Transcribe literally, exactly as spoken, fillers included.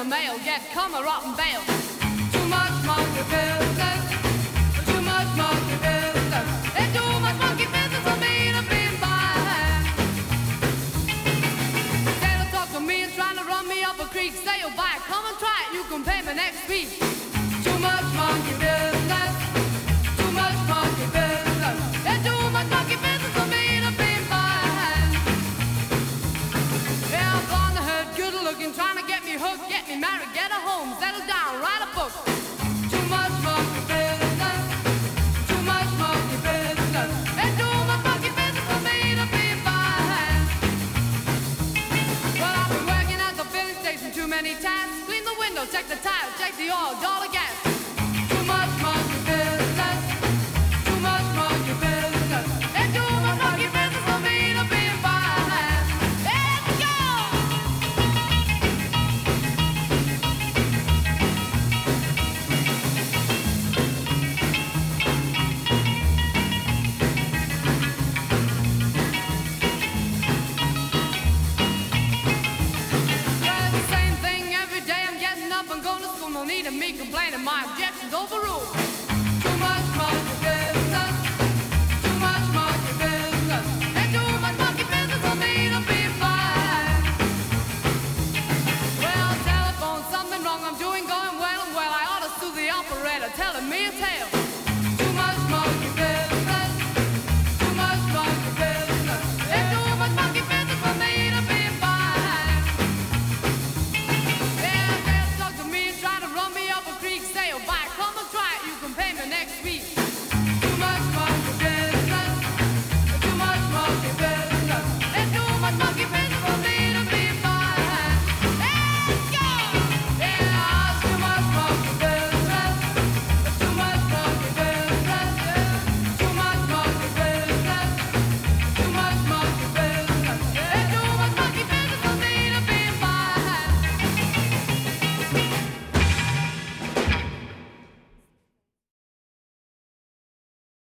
mail, get come a rotten bail. Too much monkey business, too much monkey business. It's too much monkey business for me to be fine. Instead of talk to me and trying to run me up a creek, say you'll buy, come and try it, you can pay me next week. Too much monkey business, too much monkey business. It's too much monkey business for me to be fine. Yeah, I'm on the hood, good looking, trying to get me hooked, get me married, get a home, settle down, write a book. Too much monkey business, too much monkey business. It's too much monkey business for me to be fine. Well, I've been working at the filling station too many times. Clean the window, check the tile, check the oil, dollar.